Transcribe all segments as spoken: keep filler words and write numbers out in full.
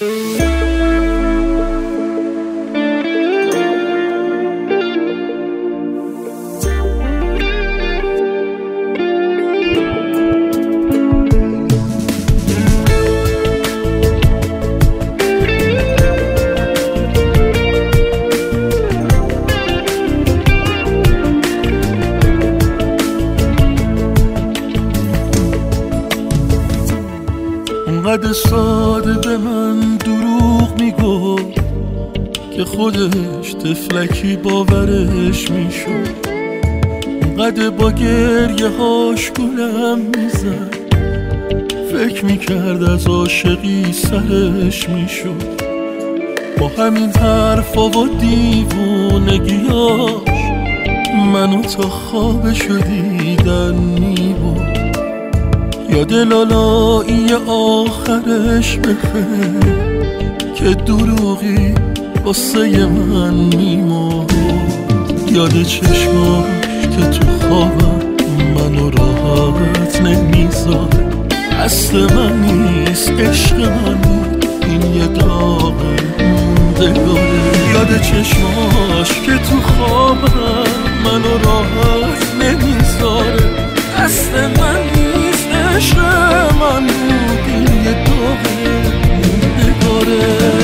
انقدر ساده به من دروغ میگفت که خودش طفلکی باورش میشد. انقدر با گریه هاش گولم میزد، فکر میکرد از عاشقی سرش میشد. با همین حرفا و دیوونگیاش منو تا خوابشو دیدن میبرد. یاد لالایی آخرش بخیر که دروغی واسه من میمرد. یاد چشماش که تو خوابم منو راحت نمیذاره. اصل من نیست عشق من، این یه داغ موندگاره. یاد چشماش که تو خوابم منو راحت نمیذاره. اصل من نیست عشق من، این یه داغ موندگاره.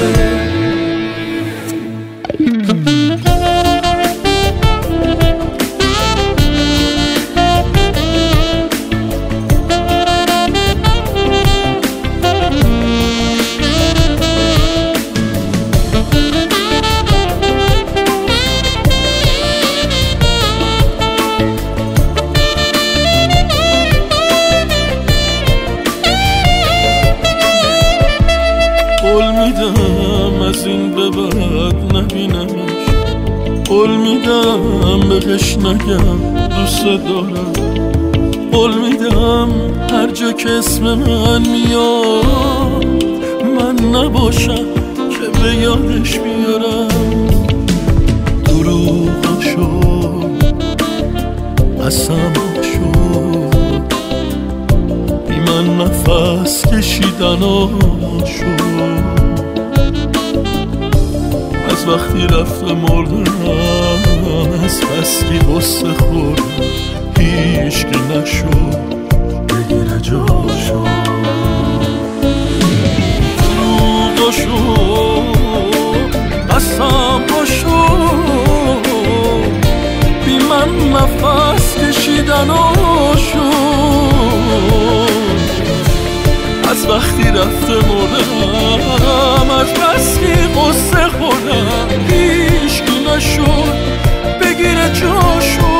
قول میدم از این به بعد نبینمش، قول میدم بهش نگم دوست دارم، قول میدم هر جا که اسم من میاد من نباشم که به یادش بیارم. دروغشو قسمشو بی من نفس کشیدناشو، از وقتی رفته مردم، از بس که غصه خوردم هیچکی نشد بگیره جاشو. دروغشو قسمشو بی من نفس کشیدناشو، از وقتی رفته مردم، از بس که غصه خوردم هیچکی نشد بگیره جاشو.